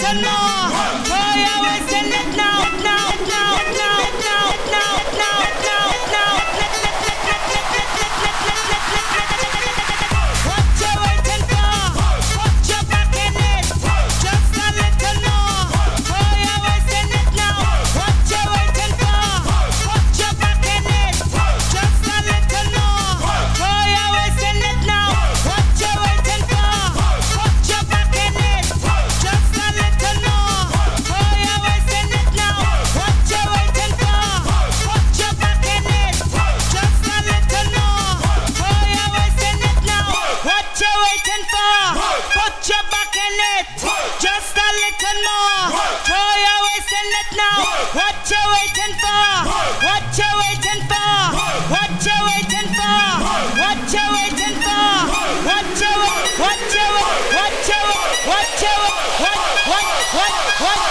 little more. Oh, you're wasting it now, now, now, now, now, now, now, now, now. What you waiting for? Put your back in it. Just a little more. Oh, you're wasting it now. What you waiting for? Put your back in it. Just a little more. Oh, you're wasting it now. What you waiting for? Put your back in it. Just a little more. Oh, you're wasting it now. What you waiting for? Put your back in it. Just a little more. Oh, you're wasting it now. What you waiting for? Put your back in it. Just a little more. Oh, you're wasting it now. What you waiting for? What you waiting for? What you waiting for? What you waiting for? What you what you what you what you what